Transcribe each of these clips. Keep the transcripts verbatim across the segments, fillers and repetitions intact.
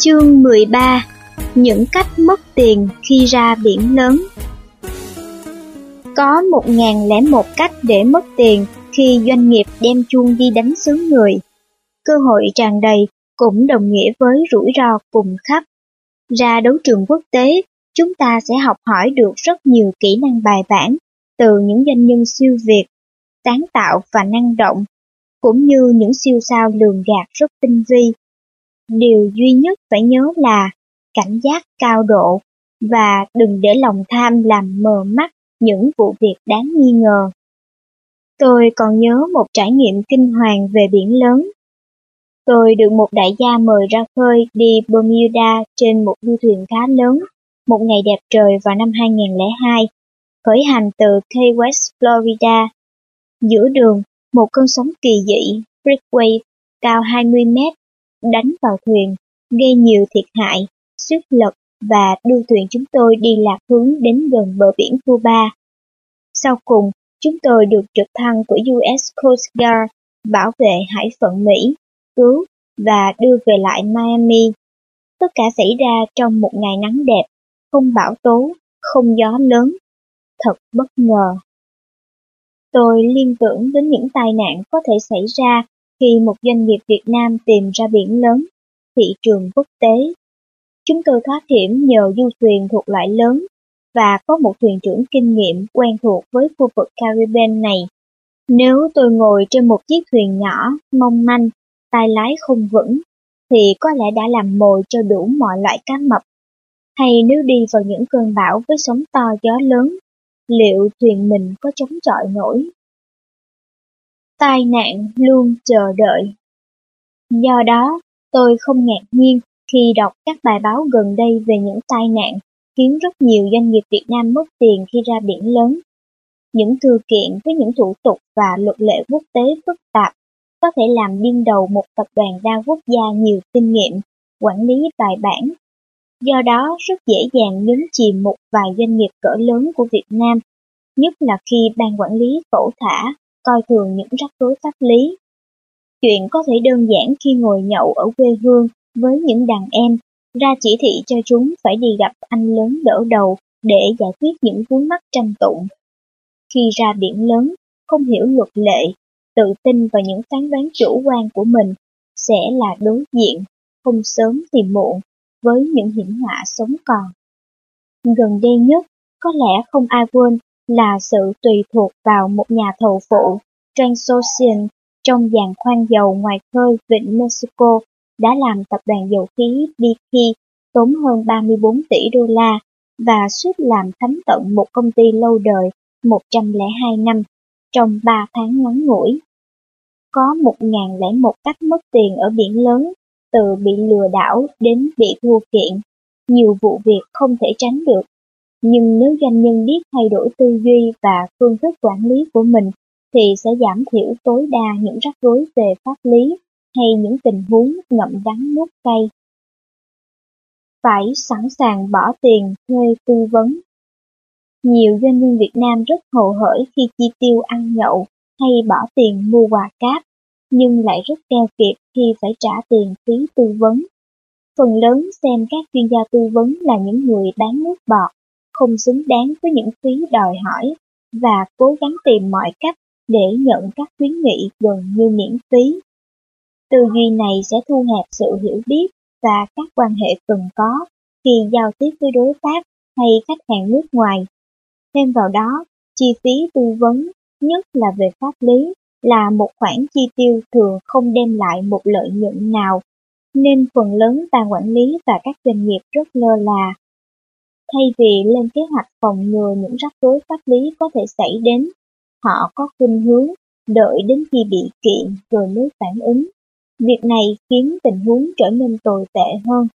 Chương mười ba. Những cách mất tiền khi ra biển lớn. Có một nghìn lẻ một cách để mất tiền khi doanh nghiệp đem chuông đi đánh xứ người. Cơ hội tràn đầy cũng đồng nghĩa với rủi ro cùng khắp. Ra đấu trường quốc tế, chúng ta sẽ học hỏi được rất nhiều kỹ năng bài bản từ những doanh nhân siêu việt, sáng tạo và năng động, cũng như những siêu sao lường gạt rất tinh vi. Điều duy nhất phải nhớ là cảnh giác cao độ và đừng để lòng tham làm mờ mắt những vụ việc đáng nghi ngờ. Tôi còn nhớ một trải nghiệm kinh hoàng về biển lớn. Tôi được một đại gia mời ra khơi đi Bermuda trên một du thuyền khá lớn, một ngày đẹp trời vào năm hai nghìn lẻ hai, khởi hành từ Key West, Florida. Giữa đường, một cơn sóng kỳ dị, breakaway, cao hai mươi mét, đánh vào thuyền, gây nhiều thiệt hại, suýt lật và đưa thuyền chúng tôi đi lạc hướng đến gần bờ biển Cuba. Sau cùng, chúng tôi được trực thăng của u ét Coast Guard, bảo vệ hải phận Mỹ, cứu và đưa về lại Miami. Tất cả xảy ra trong một ngày nắng đẹp, không bão tố, không gió lớn. Thật bất ngờ. Tôi liên tưởng đến những tai nạn có thể xảy ra khi một doanh nghiệp Việt Nam tìm ra biển lớn, thị trường quốc tế. Chúng tôi thoát hiểm nhờ du thuyền thuộc loại lớn và có một thuyền trưởng kinh nghiệm quen thuộc với khu vực Caribbean này. Nếu tôi ngồi trên một chiếc thuyền nhỏ, mong manh, tay lái không vững, thì có lẽ đã làm mồi cho đủ mọi loại cá mập. Hay nếu đi vào những cơn bão với sóng to gió lớn, liệu thuyền mình có chống chọi nổi? Tai nạn luôn chờ đợi. Do đó, tôi không ngạc nhiên khi đọc các bài báo gần đây về những tai nạn khiến rất nhiều doanh nghiệp Việt Nam mất tiền khi ra biển lớn. Những thư kiện với những thủ tục và luật lệ quốc tế phức tạp có thể làm điên đầu một tập đoàn đa quốc gia nhiều kinh nghiệm, quản lý bài bản. Do đó, rất dễ dàng nhấn chìm một vài doanh nghiệp cỡ lớn của Việt Nam, nhất là khi ban quản lý cẩu thả, coi thường những rắc rối pháp lý. Chuyện có thể đơn giản khi ngồi nhậu ở quê hương với những đàn em, ra chỉ thị cho chúng phải đi gặp anh lớn đỡ đầu để giải quyết những vướng mắc tranh tụng. Khi ra biển lớn, không hiểu luật lệ, tự tin vào những phán đoán chủ quan của mình sẽ là đối diện, không sớm thì muộn, với những hiểm họa sống còn. Gần đây nhất, có lẽ không ai quên là sự tùy thuộc vào một nhà thầu phụ, Transocean, trong giàn khoan dầu ngoài khơi vịnh Mexico đã làm tập đoàn dầu khí bê pê tốn hơn ba mươi bốn tỷ đô la và suýt làm thánh tận một công ty lâu đời một trăm lẻ hai năm trong ba tháng ngắn ngủi. Có một nghìn lẻ một cách mất tiền ở biển lớn, từ bị lừa đảo đến bị thua kiện, nhiều vụ việc không thể tránh được. Nhưng nếu doanh nhân biết thay đổi tư duy và phương thức quản lý của mình, thì sẽ giảm thiểu tối đa những rắc rối về pháp lý hay những tình huống ngậm đắng nuốt cay. Phải sẵn sàng bỏ tiền thuê tư vấn. Nhiều doanh nhân Việt Nam rất hồ hởi khi chi tiêu ăn nhậu hay bỏ tiền mua quà cáp, nhưng lại rất keo kiệt khi phải trả tiền phí tư vấn. Phần lớn xem các chuyên gia tư vấn là những người bán nước bọt, không xứng đáng với những phí đòi hỏi, và cố gắng tìm mọi cách để nhận các khuyến nghị gần như miễn phí. Tư duy này sẽ thu hẹp sự hiểu biết và các quan hệ cần có khi giao tiếp với đối tác hay khách hàng nước ngoài. Thêm vào đó, chi phí tư vấn, nhất là về pháp lý, là một khoản chi tiêu thường không đem lại một lợi nhuận nào, nên phần lớn ban quản lý và các doanh nghiệp rất lơ là. Thay vì lên kế hoạch phòng ngừa những rắc rối pháp lý có thể xảy đến, họ có khuynh hướng đợi đến khi bị kiện rồi mới phản ứng. Việc này khiến tình huống trở nên tồi tệ hơn.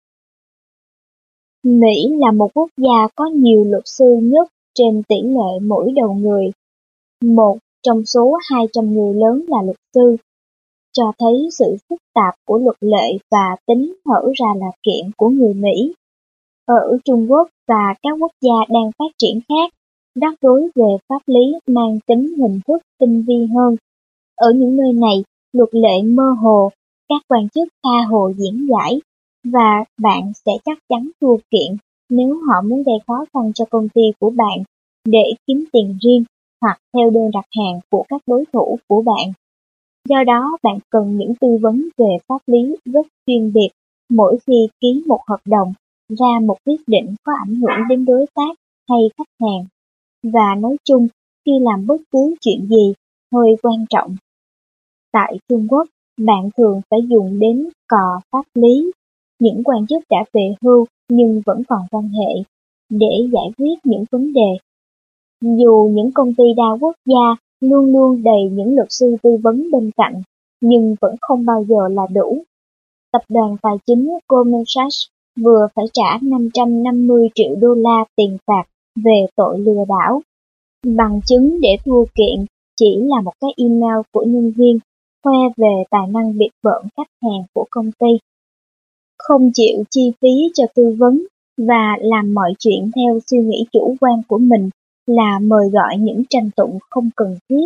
Mỹ là một quốc gia có nhiều luật sư nhất trên tỷ lệ mỗi đầu người. Một trong số hai trăm người lớn là luật sư, cho thấy sự phức tạp của luật lệ và tính hở ra là kiện của người Mỹ. Ở Trung Quốc và các quốc gia đang phát triển khác, rắc rối về pháp lý mang tính hình thức tinh vi hơn. Ở những nơi này, luật lệ mơ hồ, các quan chức tha hồ diễn giải, và bạn sẽ chắc chắn thua kiện nếu họ muốn gây khó khăn cho công ty của bạn để kiếm tiền riêng hoặc theo đơn đặt hàng của các đối thủ của bạn. Do đó, bạn cần những tư vấn về pháp lý rất chuyên biệt mỗi khi ký một hợp đồng, ra một quyết định có ảnh hưởng đến đối tác hay khách hàng. Và nói chung, khi làm bất cứ chuyện gì hơi quan trọng tại Trung Quốc, bạn thường phải dùng đến cò pháp lý, những quan chức đã về hưu nhưng vẫn còn quan hệ, để giải quyết những vấn đề. Dù những công ty đa quốc gia luôn luôn đầy những luật sư tư vấn bên cạnh, nhưng vẫn không bao giờ là đủ. Tập đoàn tài chính Goldman Sachs vừa phải trả năm trăm năm mươi triệu đô la tiền phạt về tội lừa đảo. Bằng chứng để thua kiện chỉ là một cái email của nhân viên khoe về tài năng biệt bợm khách hàng của công ty. Không chịu chi phí cho tư vấn và làm mọi chuyện theo suy nghĩ chủ quan của mình là mời gọi những tranh tụng không cần thiết.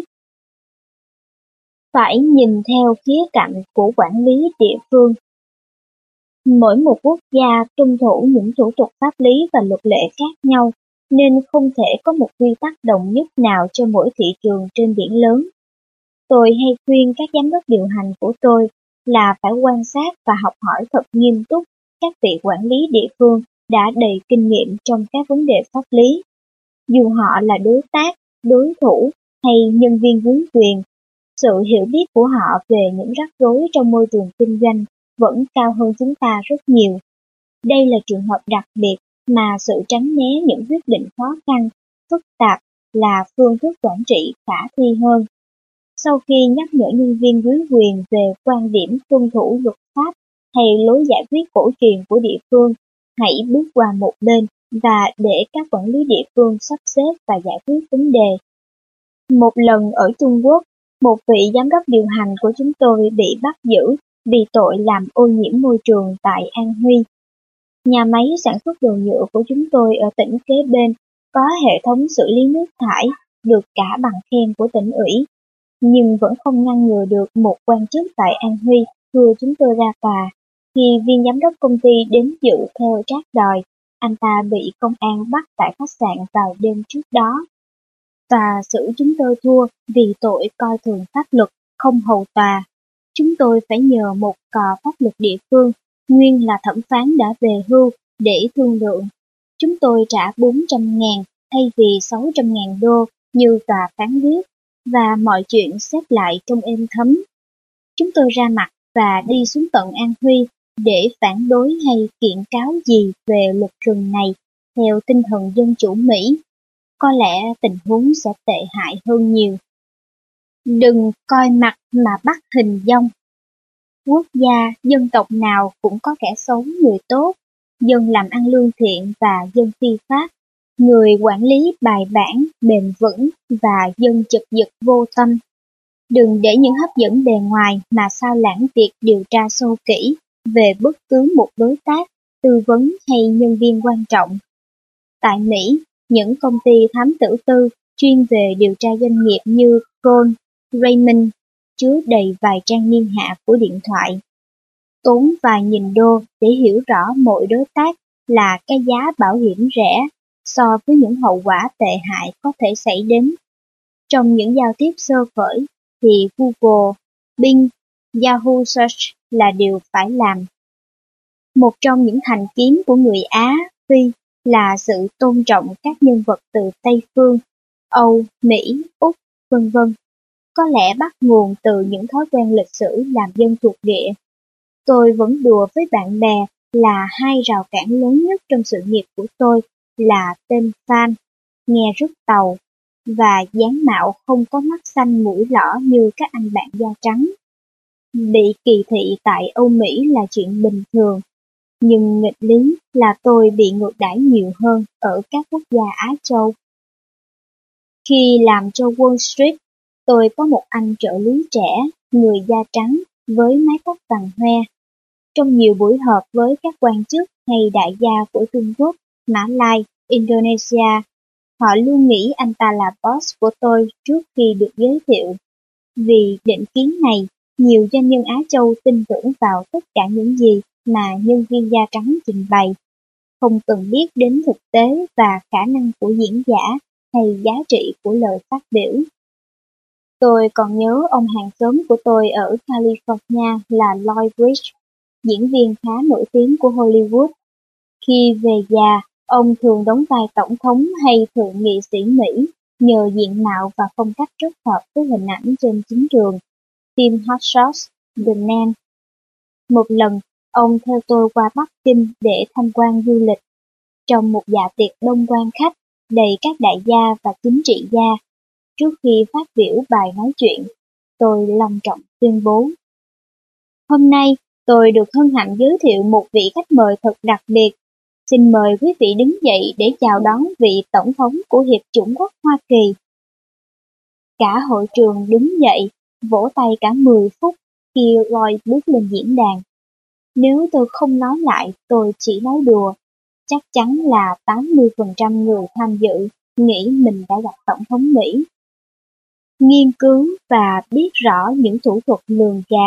Phải nhìn theo khía cạnh của quản lý địa phương. Mỗi một quốc gia tuân thủ những thủ tục pháp lý và luật lệ khác nhau, nên không thể có một quy tắc đồng nhất nào cho mỗi thị trường trên biển lớn. Tôi hay khuyên các giám đốc điều hành của tôi là phải quan sát và học hỏi thật nghiêm túc các vị quản lý địa phương đã đầy kinh nghiệm trong các vấn đề pháp lý. Dù họ là đối tác, đối thủ hay nhân viên dưới quyền, sự hiểu biết của họ về những rắc rối trong môi trường kinh doanh vẫn cao hơn chúng ta rất nhiều. Đây là trường hợp đặc biệt mà sự tránh né những quyết định khó khăn, phức tạp là phương thức quản trị khả thi hơn. Sau khi nhắc nhở nhân viên dưới quyền về quan điểm tuân thủ luật pháp hay lối giải quyết cổ truyền của địa phương, hãy bước qua một bên và để các quản lý địa phương sắp xếp và giải quyết vấn đề. Một lần ở Trung Quốc, một vị giám đốc điều hành của chúng tôi bị bắt giữ vì tội làm ô nhiễm môi trường tại An Huy. Nhà máy sản xuất đồ nhựa của chúng tôi ở tỉnh kế bên có hệ thống xử lý nước thải được cả bằng khen của tỉnh ủy, nhưng vẫn không ngăn ngừa được một quan chức tại An Huy đưa chúng tôi ra tòa. Khi viên giám đốc công ty đến dự theo trác đòi, anh ta bị công an bắt tại khách sạn vào đêm trước đó. Tòa xử chúng tôi thua vì tội coi thường pháp luật, không hầu tòa. Chúng tôi phải nhờ một cò pháp luật địa phương, nguyên là thẩm phán đã về hưu, để thương lượng. Chúng tôi trả bốn trăm ngàn thay vì sáu trăm ngàn đô như tòa phán quyết, và mọi chuyện xếp lại trong êm thấm. Chúng tôi ra mặt và đi xuống tận An Huy để phản đối hay kiện cáo gì về luật rừng này theo tinh thần dân chủ Mỹ. Có lẽ tình huống sẽ tệ hại hơn nhiều. Đừng coi mặt mà bắt hình dong. Quốc gia, dân tộc nào cũng có kẻ xấu người tốt, dân làm ăn lương thiện và dân phi pháp, người quản lý bài bản, bền vững và dân chực giật vô tâm. Đừng để những hấp dẫn bề ngoài mà sao lãng việc điều tra sâu kỹ về bất cứ một đối tác, tư vấn hay nhân viên quan trọng. Tại Mỹ, những công ty thám tử tư chuyên về điều tra doanh nghiệp như Kroll, Raymond chứa đầy vài trang niên hạ của điện thoại. Tốn vài nghìn đô để hiểu rõ mỗi đối tác là cái giá bảo hiểm rẻ so với những hậu quả tệ hại có thể xảy đến. Trong những giao tiếp sơ khởi thì Google, Bing, Yahoo Search là điều phải làm. Một trong những thành kiến của người Á, Phi là sự tôn trọng các nhân vật từ Tây Phương, Âu, Mỹ, Úc, vân vân. Có lẽ bắt nguồn từ những thói quen lịch sử làm dân thuộc địa. Tôi vẫn đùa với bạn bè là hai rào cản lớn nhất trong sự nghiệp của tôi là tên Phan, nghe rất tàu, và dáng mạo không có mắt xanh mũi lõ như các anh bạn da trắng. Bị kỳ thị tại Âu Mỹ là chuyện bình thường, nhưng nghịch lý là tôi bị ngược đãi nhiều hơn ở các quốc gia Á Châu. Khi làm cho Wall Street, tôi có một anh trợ lý trẻ, người da trắng, với mái tóc vàng hoe. Trong nhiều buổi họp với các quan chức hay đại gia của Trung Quốc, Mã Lai, Indonesia, họ luôn nghĩ anh ta là boss của tôi trước khi được giới thiệu. Vì định kiến này, nhiều doanh nhân Á Châu tin tưởng vào tất cả những gì mà nhân viên da trắng trình bày, không cần biết đến thực tế và khả năng của diễn giả hay giá trị của lời phát biểu. Tôi còn nhớ ông hàng xóm của tôi ở California là Lloyd Bridges, diễn viên khá nổi tiếng của Hollywood. Khi về già, ông thường đóng vai tổng thống hay thượng nghị sĩ Mỹ nhờ diện mạo và phong cách rất hợp với hình ảnh trên chính trường. Phim Hot Shots, The Man. Một lần, ông theo tôi qua Bắc Kinh để tham quan du lịch. Trong một dạ tiệc đông quan khách, đầy các đại gia và chính trị gia, trước khi phát biểu bài nói chuyện, tôi long trọng tuyên bố: Hôm nay, tôi được hân hạnh giới thiệu một vị khách mời thật đặc biệt. Xin mời quý vị đứng dậy để chào đón vị Tổng thống của Hiệp chủng quốc Hoa Kỳ. Cả hội trường đứng dậy, vỗ tay cả mười phút khi Lloyd bước lên diễn đàn. Nếu tôi không nói lại, tôi chỉ nói đùa. Chắc chắn là tám mươi phần trăm người tham dự nghĩ mình đã gặp Tổng thống Mỹ. Nghiên cứu và biết rõ những thủ thuật lường gạt.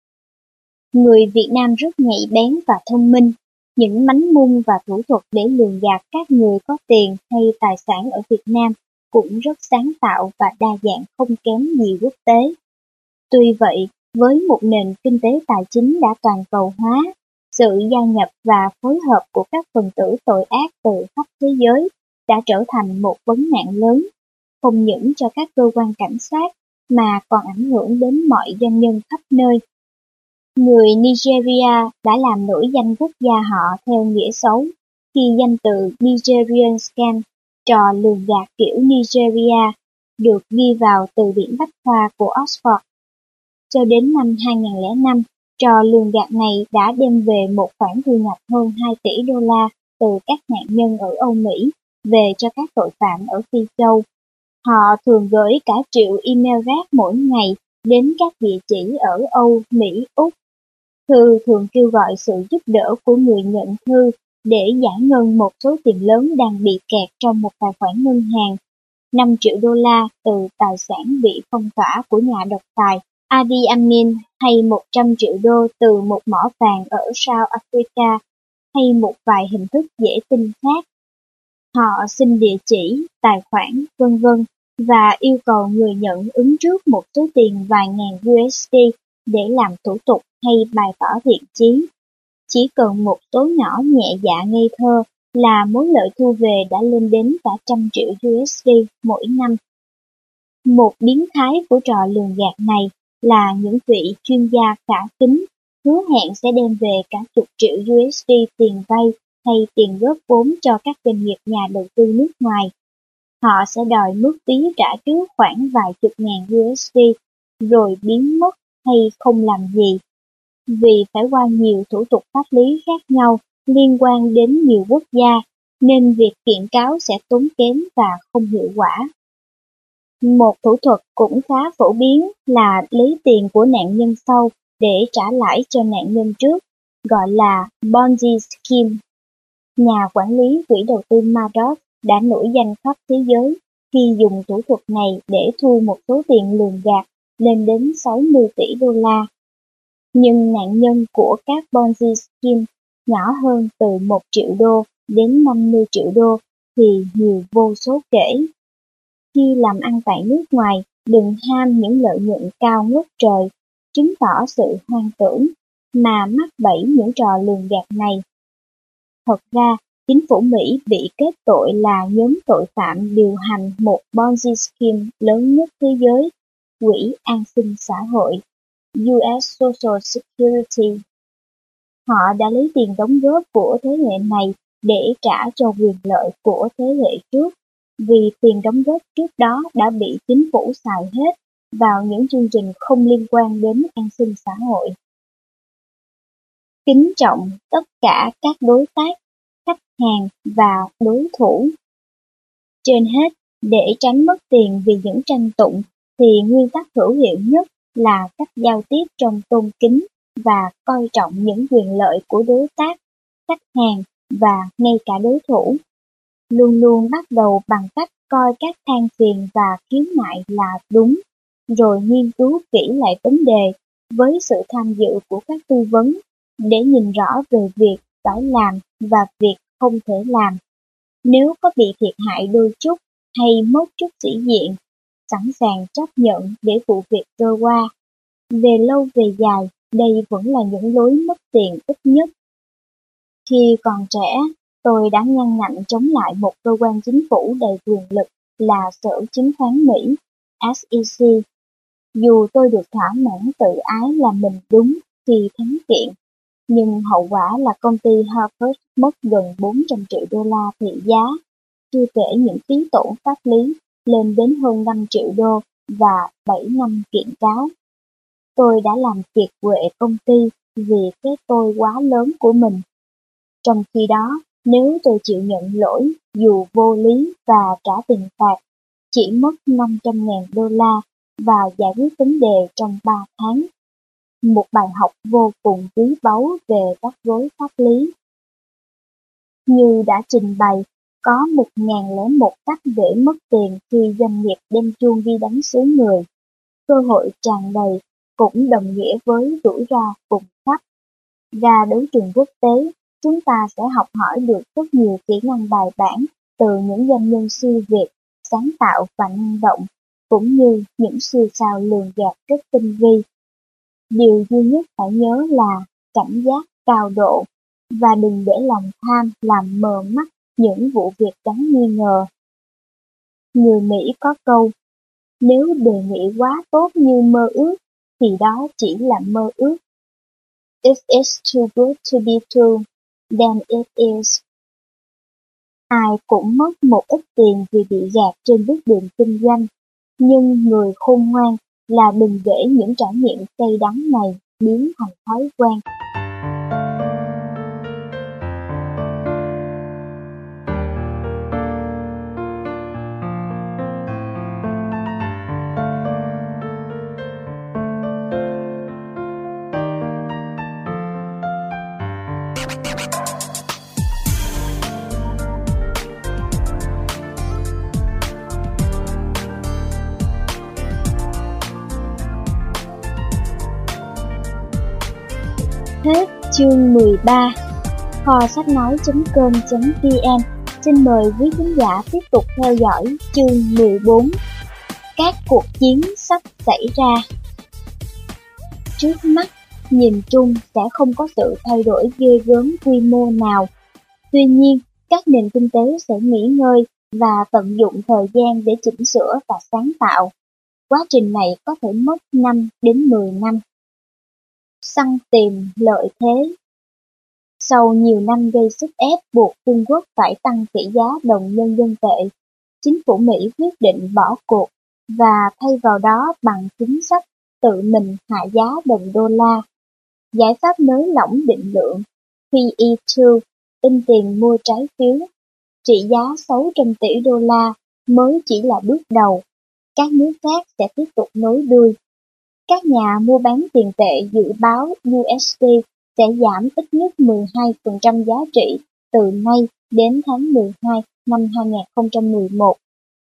Người Việt Nam rất nhạy bén và thông minh. Những mánh mung và thủ thuật để lường gạt các người có tiền hay tài sản ở Việt Nam cũng rất sáng tạo và đa dạng không kém gì quốc tế. Tuy vậy, với một nền kinh tế tài chính đã toàn cầu hóa, sự gia nhập và phối hợp của các phần tử tội ác từ khắp thế giới đã trở thành một vấn nạn lớn, không những cho các cơ quan cảnh sát mà còn ảnh hưởng đến mọi doanh nhân khắp nơi. Người Nigeria đã làm nổi danh quốc gia họ theo nghĩa xấu khi danh từ Nigerian Scam, trò lường gạt kiểu Nigeria, được ghi vào từ điển bách khoa của Oxford. Cho đến năm hai nghìn không trăm lẻ năm, trò lường gạt này đã đem về một khoản thu nhập hơn hai tỷ đô la từ các nạn nhân ở Âu Mỹ về cho các tội phạm ở Phi Châu. Họ thường gửi cả triệu email rác mỗi ngày đến các địa chỉ ở Âu, Mỹ, Úc. Thư thường kêu gọi sự giúp đỡ của người nhận thư để giải ngân một số tiền lớn đang bị kẹt trong một tài khoản ngân hàng. năm triệu đô la từ tài sản bị phong tỏa của nhà độc tài Idi Amin, hay một trăm triệu đô từ một mỏ vàng ở South Africa, hay một vài hình thức dễ tin khác. Họ xin địa chỉ, tài khoản, vân vân và yêu cầu người nhận ứng trước một số tiền vài ngàn đô la để làm thủ tục hay bày tỏ thiện chí. Chỉ cần một số nhỏ nhẹ dạ ngây thơ là mối lợi thu về đã lên đến cả trăm triệu đô la mỗi năm. Một biến thái của trò lường gạt này là những vị chuyên gia khả kính hứa hẹn sẽ đem về cả chục triệu đô la tiền vay hay tiền góp vốn cho các doanh nghiệp nhà đầu tư nước ngoài. Họ sẽ đòi mức phí trả trước khoảng vài chục ngàn đô la, rồi biến mất hay không làm gì. Vì phải qua nhiều thủ tục pháp lý khác nhau liên quan đến nhiều quốc gia, nên việc kiện cáo sẽ tốn kém và không hiệu quả. Một thủ thuật cũng khá phổ biến là lấy tiền của nạn nhân sau để trả lãi cho nạn nhân trước, gọi là Ponzi scheme. Nhà quản lý quỹ đầu tư Madoff đã nổi danh khắp thế giới khi dùng thủ thuật này để thu một số tiền lường gạt lên đến sáu mươi tỷ đô la. Nhưng nạn nhân của các Ponzi scheme nhỏ hơn từ một triệu đô đến năm mươi triệu đô thì nhiều vô số kể. Khi làm ăn tại nước ngoài, đừng ham những lợi nhuận cao ngút trời, chứng tỏ sự hoang tưởng, mà mắc bẫy những trò lường gạt này. Thật ra, chính phủ Mỹ bị kết tội là nhóm tội phạm điều hành một Ponzi scheme lớn nhất thế giới, Quỹ An sinh xã hội, u ét Social Security. Họ đã lấy tiền đóng góp của thế hệ này để trả cho quyền lợi của thế hệ trước, vì tiền đóng góp trước đó đã bị chính phủ xài hết vào những chương trình không liên quan đến an sinh xã hội. Kính trọng tất cả các đối tác, khách hàng và đối thủ. Trên hết, để tránh mất tiền vì những tranh tụng, thì nguyên tắc hữu hiệu nhất là cách giao tiếp trong tôn kính và coi trọng những quyền lợi của đối tác, khách hàng và ngay cả đối thủ. Luôn luôn bắt đầu bằng cách coi các than phiền và khiếu nại là đúng, rồi nghiên cứu kỹ lại vấn đề với sự tham dự của các tư vấn, để nhìn rõ về việc phải làm và việc không thể làm. Nếu có bị thiệt hại đôi chút hay mất chút sĩ diện, sẵn sàng chấp nhận để vụ việc trôi qua. Về lâu về dài, đây vẫn là những lối mất tiền ít nhất. Khi còn trẻ, tôi đã ngăn nạnh chống lại một cơ quan chính phủ đầy quyền lực là Sở Chứng khoán Mỹ, S E C. Dù tôi được thỏa mãn tự ái là mình đúng khi thắng kiện, nhưng hậu quả là công ty Harvard mất gần bốn trăm triệu đô la thị giá, chưa kể những phí tổn pháp lý lên đến hơn năm triệu đô và bảy năm kiện cáo. Tôi đã làm kiệt quệ công ty vì cái tôi quá lớn của mình. Trong khi đó, nếu tôi chịu nhận lỗi dù vô lý và trả tiền phạt, chỉ mất năm trăm nghìn đô la và giải quyết vấn đề trong ba tháng. Một bài học vô cùng quý báu về rắc rối pháp lý. Như đã trình bày, có một nghìn lẻ một cách để mất tiền khi doanh nghiệp đem chuông đi đánh xứ người. Cơ hội tràn đầy cũng đồng nghĩa với rủi ro cùng khắp. Ra đấu trường quốc tế, chúng ta sẽ học hỏi được rất nhiều kỹ năng bài bản từ những doanh nhân siêu việt, sáng tạo và năng động, cũng như những siêu sao lường gạt rất tinh vi. Điều duy nhất phải nhớ là cảnh giác cao độ, và đừng để lòng tham làm mờ mắt những vụ việc đáng nghi ngờ. Người Mỹ có câu, nếu đề nghị quá tốt như mơ ước, thì đó chỉ là mơ ước. If it's too good to be true, then it is. Ai cũng mất một ít tiền vì bị gạt trên bước đường kinh doanh, nhưng người khôn ngoan là đừng để những trải nghiệm cay đắng này biến thành thói quen. Hết chương mười ba. Kho sách nói chấm com chấm vn xin mời quý khán giả tiếp tục theo dõi chương mười bốn. Các cuộc chiến sắp xảy ra. Trước mắt, nhìn chung sẽ không có sự thay đổi ghê gớm quy mô nào. Tuy nhiên, các nền kinh tế sẽ nghỉ ngơi và tận dụng thời gian để chỉnh sửa và sáng tạo. Quá trình này có thể mất năm đến mười năm. Săn tìm lợi thế. Sau nhiều năm gây sức ép buộc Trung Quốc phải tăng tỷ giá đồng nhân dân tệ, chính phủ Mỹ quyết định bỏ cuộc và thay vào đó bằng chính sách tự mình hạ giá đồng đô la. Giải pháp nới lỏng định lượng Q E hai, in tiền mua trái phiếu, trị giá sáu trăm tỷ đô la mới chỉ là bước đầu. Các nước khác sẽ tiếp tục nối đuôi. Các nhà mua bán tiền tệ dự báo U S D sẽ giảm ít nhất mười hai phần trăm giá trị từ nay đến tháng mười hai năm hai nghìn không trăm mười một.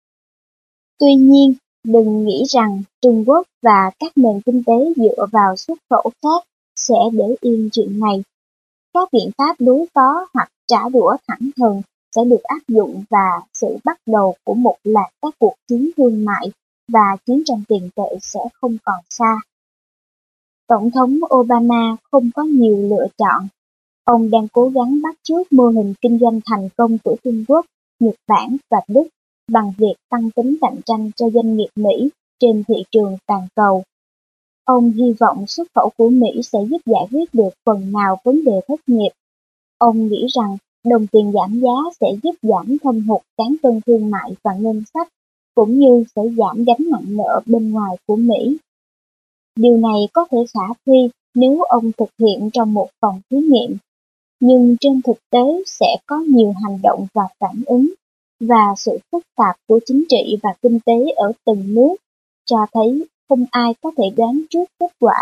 Tuy nhiên, đừng nghĩ rằng Trung Quốc và các nền kinh tế dựa vào xuất khẩu khác sẽ để yên chuyện này. Các biện pháp đối phó hoặc trả đũa thẳng thừng sẽ được áp dụng và sự bắt đầu của một loạt các cuộc chiến thương mại và chiến tranh tiền tệ sẽ không còn xa. Tổng thống Obama không có nhiều lựa chọn. Ông đang cố gắng bắt chước mô hình kinh doanh thành công của Trung Quốc, Nhật Bản và Đức bằng việc tăng tính cạnh tranh cho doanh nghiệp Mỹ trên thị trường toàn cầu. Ông hy vọng xuất khẩu của Mỹ sẽ giúp giải quyết được phần nào vấn đề thất nghiệp. Ông nghĩ rằng đồng tiền giảm giá sẽ giúp giảm thâm hụt cán cân thương mại và ngân sách, cũng như sẽ giảm gánh nặng nợ bên ngoài của Mỹ. Điều này có thể khả thi nếu ông thực hiện trong một phòng thí nghiệm, nhưng trên thực tế sẽ có nhiều hành động và phản ứng, và sự phức tạp của chính trị và kinh tế ở từng nước cho thấy không ai có thể đoán trước kết quả.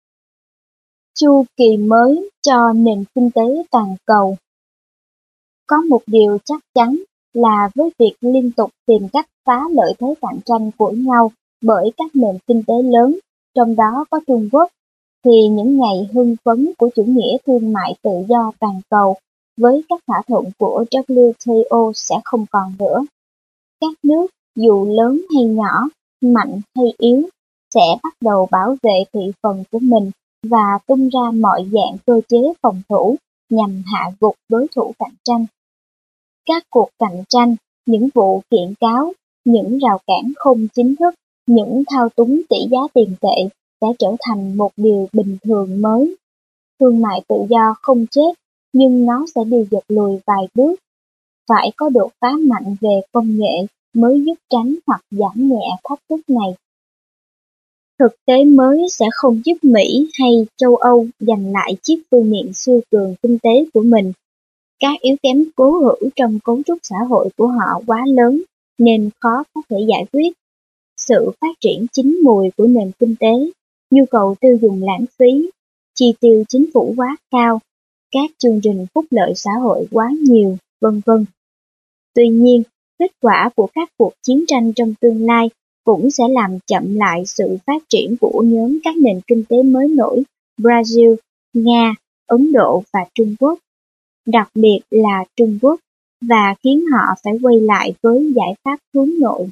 Chu kỳ mới cho nền kinh tế toàn cầu. Có một điều chắc chắn là với việc liên tục tìm cách phá lợi thế cạnh tranh của nhau bởi các nền kinh tế lớn, trong đó có Trung Quốc, thì những ngày hưng phấn của chủ nghĩa thương mại tự do toàn cầu với các thỏa thuận của W T O sẽ không còn nữa. Các nước, dù lớn hay nhỏ, mạnh hay yếu, sẽ bắt đầu bảo vệ thị phần của mình và tung ra mọi dạng cơ chế phòng thủ nhằm hạ gục đối thủ cạnh tranh. Các cuộc cạnh tranh, những vụ kiện cáo, những rào cản không chính thức, những thao túng tỷ giá tiền tệ sẽ trở thành một điều bình thường mới. Thương mại tự do không chết, nhưng nó sẽ bị giật lùi vài bước. Phải có đột phá mạnh về công nghệ mới giúp tránh hoặc giảm nhẹ thách thức này. Thực tế mới sẽ không giúp Mỹ hay châu Âu giành lại chiếc vương miện siêu cường kinh tế của mình. Các yếu kém cố hữu trong cấu trúc xã hội của họ quá lớn nên khó có thể giải quyết. Sự phát triển chín mùi của nền kinh tế, nhu cầu tiêu dùng lãng phí, chi tiêu chính phủ quá cao, các chương trình phúc lợi xã hội quá nhiều, vân vân. Tuy nhiên, kết quả của các cuộc chiến tranh trong tương lai cũng sẽ làm chậm lại sự phát triển của nhóm các nền kinh tế mới nổi Brazil, Nga, Ấn Độ và Trung Quốc, đặc biệt là Trung Quốc, và khiến họ phải quay lại với giải pháp hướng nội.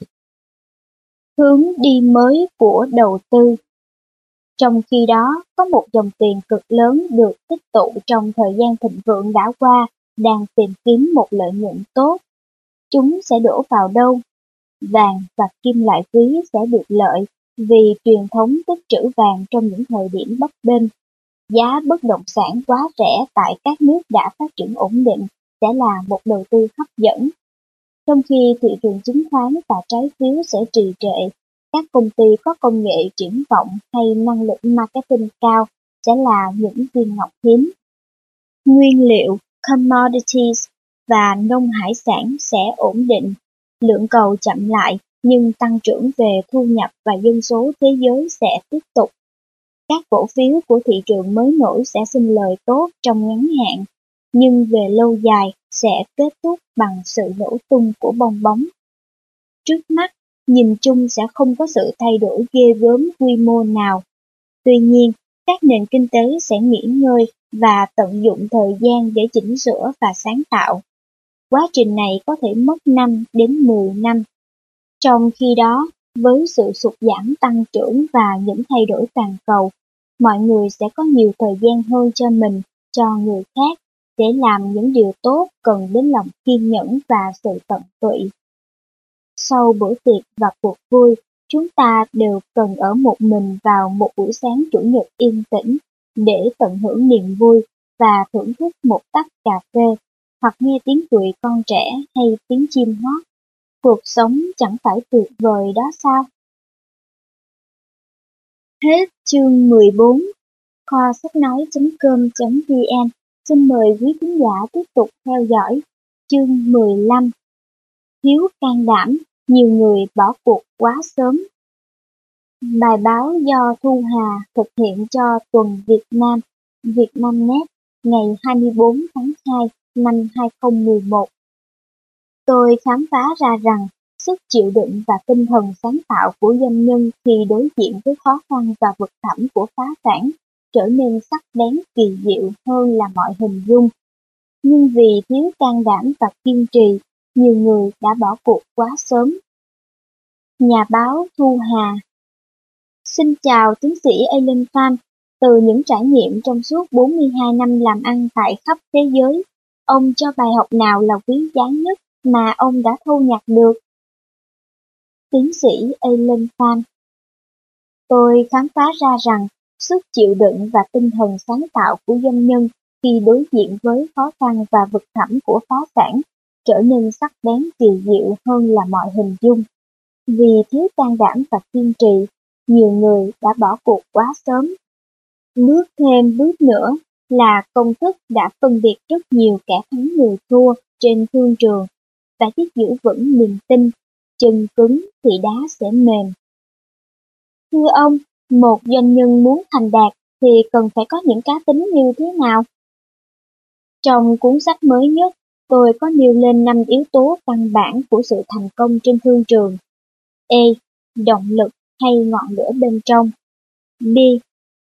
Hướng đi mới của đầu tư. Trong khi đó, có một dòng tiền cực lớn được tích tụ trong thời gian thịnh vượng đã qua đang tìm kiếm một lợi nhuận tốt. Chúng sẽ đổ vào đâu? Vàng và kim loại quý sẽ được lợi vì truyền thống tích trữ vàng trong những thời điểm bấp bênh. Giá bất động sản quá rẻ tại các nước đã phát triển ổn định sẽ là một đầu tư hấp dẫn. Trong khi thị trường chứng khoán và trái phiếu sẽ trì trệ, các công ty có công nghệ triển vọng hay năng lực marketing cao sẽ là những viên ngọc hiếm. Nguyên liệu, commodities và nông hải sản sẽ ổn định. Lượng cầu chậm lại nhưng tăng trưởng về thu nhập và dân số thế giới sẽ tiếp tục. Các cổ phiếu của thị trường mới nổi sẽ sinh lời tốt trong ngắn hạn, nhưng về lâu dài sẽ kết thúc bằng sự nổ tung của bong bóng. Trước mắt, nhìn chung sẽ không có sự thay đổi ghê gớm quy mô nào. Tuy nhiên, các nền kinh tế sẽ nghỉ ngơi và tận dụng thời gian để chỉnh sửa và sáng tạo. Quá trình này có thể mất năm đến mười năm. Trong khi đó, với sự sụt giảm tăng trưởng và những thay đổi toàn cầu, mọi người sẽ có nhiều thời gian hơn cho mình, cho người khác, để làm những điều tốt cần đến lòng kiên nhẫn và sự tận tụy. Sau bữa tiệc và cuộc vui, chúng ta đều cần ở một mình vào một buổi sáng chủ nhật yên tĩnh để tận hưởng niềm vui và thưởng thức một tách cà phê, hoặc nghe tiếng cười con trẻ hay tiếng chim hót. Cuộc sống chẳng phải tuyệt vời đó sao? Hết chương mười bốn. Kho sách nói chấm com chấm vn xin mời quý khán giả tiếp tục theo dõi chương mười lăm. Thiếu can đảm, nhiều người bỏ cuộc quá sớm. Bài báo do Thu Hà thực hiện cho Tuần Việt Nam, Vietnamnet, ngày hai mươi bốn tháng hai năm hai không một một. Tôi khám phá ra rằng sức chịu đựng và tinh thần sáng tạo của doanh nhân khi đối diện với khó khăn và vực thẳm của phá sản trở nên sắc bén kỳ diệu hơn là mọi hình dung. Nhưng vì thiếu can đảm và kiên trì, nhiều người đã bỏ cuộc quá sớm. Nhà báo Thu Hà. Xin chào tiến sĩ Alan Phan. Từ những trải nghiệm trong suốt bốn mươi hai năm làm ăn tại khắp thế giới, ông cho bài học nào là quý giá nhất mà ông đã thu nhặt được? Tiến sĩ Alan Phan. Tôi khám phá ra rằng sức chịu đựng và tinh thần sáng tạo của doanh nhân khi đối diện với khó khăn và vực thẳm của phá sản trở nên sắc bén kỳ diệu hơn là mọi hình dung. Vì thiếu can đảm và kiên trì, nhiều người đã bỏ cuộc quá sớm. Bước thêm bước nữa là công thức đã phân biệt rất nhiều kẻ thắng người thua trên thương trường và biết giữ vững niềm tin, chân cứng thì đá sẽ mềm. Thưa ông, một doanh nhân muốn thành đạt thì cần phải có những cá tính như thế nào? Trong cuốn sách mới nhất, tôi có nêu lên năm yếu tố căn bản của sự thành công trên thương trường. A. Động lực hay ngọn lửa bên trong. B.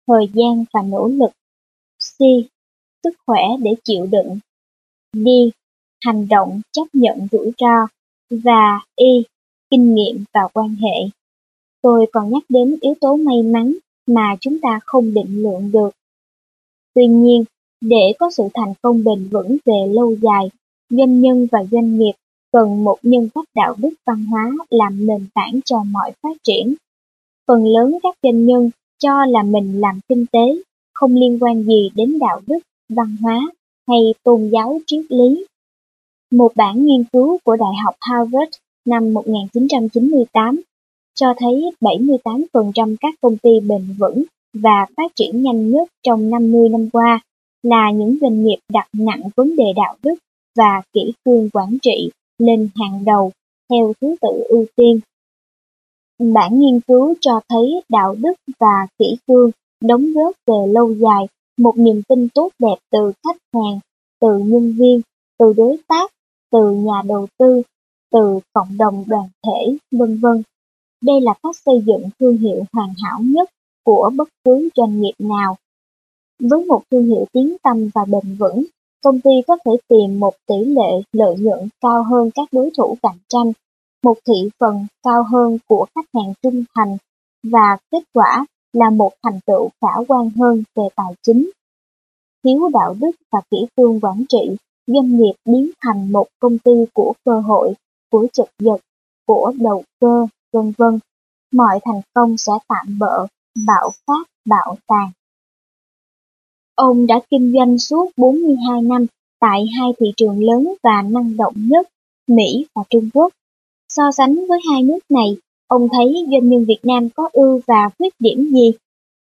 thời gian và nỗ lực. C. Sức khỏe để chịu đựng. D. Hành động chấp nhận rủi ro. Và E. Kinh nghiệm và quan hệ. Tôi còn nhắc đến yếu tố may mắn mà chúng ta không định lượng được. Tuy nhiên, để có sự thành công bền vững về lâu dài, doanh nhân và doanh nghiệp cần một nhân cách đạo đức văn hóa làm nền tảng cho mọi phát triển. Phần lớn các doanh nhân cho là mình làm kinh tế, không liên quan gì đến đạo đức, văn hóa hay tôn giáo triết lý. Một bản nghiên cứu của Đại học Harvard năm một nghìn chín trăm chín mươi tám cho thấy bảy mươi tám phần trăm các công ty bền vững và phát triển nhanh nhất trong năm mươi năm qua là những doanh nghiệp đặt nặng vấn đề đạo đức và kỷ cương quản trị lên hàng đầu theo thứ tự ưu tiên. Bản nghiên cứu cho thấy đạo đức và kỷ cương đóng góp về lâu dài một niềm tin tốt đẹp từ khách hàng, từ nhân viên, từ đối tác, từ nhà đầu tư, từ cộng đồng đoàn thể, vân vân. Đây là cách xây dựng thương hiệu hoàn hảo nhất của bất cứ doanh nghiệp nào. Với một thương hiệu tiếng tăm và bền vững, công ty có thể tìm một tỷ lệ lợi nhuận cao hơn các đối thủ cạnh tranh, một thị phần cao hơn của khách hàng trung thành, và kết quả là một thành tựu khả quan hơn về tài chính. Thiếu đạo đức và kỷ cương quản trị, doanh nghiệp biến thành một công ty của cơ hội, của chật vật, của đầu cơ, vân vân. Mọi thành công sẽ tạm bợ, bạo phát, bạo tàn. Ông đã kinh doanh suốt bốn mươi hai năm tại hai thị trường lớn và năng động nhất, Mỹ và Trung Quốc. So sánh với hai nước này, ông thấy doanh nhân Việt Nam có ưu và khuyết điểm gì?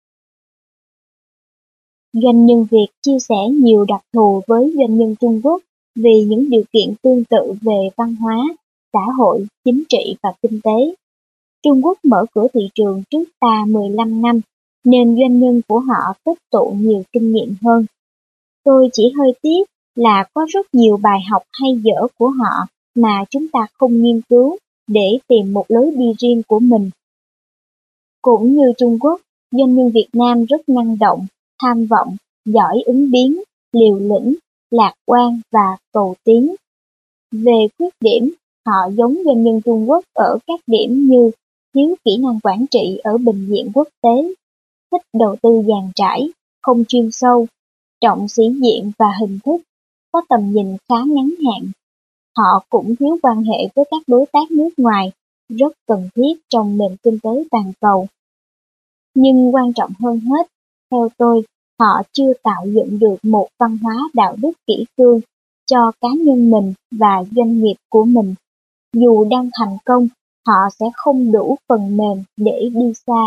Doanh nhân Việt chia sẻ nhiều đặc thù với doanh nhân Trung Quốc vì những điều kiện tương tự về văn hóa, xã hội, chính trị và kinh tế. Trung Quốc mở cửa thị trường trước ta mười lăm năm, nên doanh nhân của họ tích tụ nhiều kinh nghiệm hơn. Tôi chỉ hơi tiếc là có rất nhiều bài học hay dở của họ mà chúng ta không nghiên cứu để tìm một lối đi riêng của mình. Cũng như Trung Quốc, doanh nhân Việt Nam rất năng động, tham vọng, giỏi ứng biến, liều lĩnh, lạc quan và cầu tiến. Về khuyết điểm, họ giống doanh nhân Trung Quốc ở các điểm như thiếu kỹ năng quản trị ở bình diện quốc tế, thích đầu tư dàn trải, không chuyên sâu, trọng sĩ diện và hình thức, có tầm nhìn khá ngắn hạn. Họ cũng thiếu quan hệ với các đối tác nước ngoài, rất cần thiết trong nền kinh tế toàn cầu. Nhưng quan trọng hơn hết, theo tôi, họ chưa tạo dựng được một văn hóa đạo đức kỷ cương cho cá nhân mình và doanh nghiệp của mình. Dù đang thành công, họ sẽ không đủ phần mềm để đi xa.